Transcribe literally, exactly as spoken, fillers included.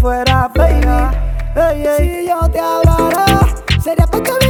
fuera, baby. Hey, hey. Si yo te hablara, sería porque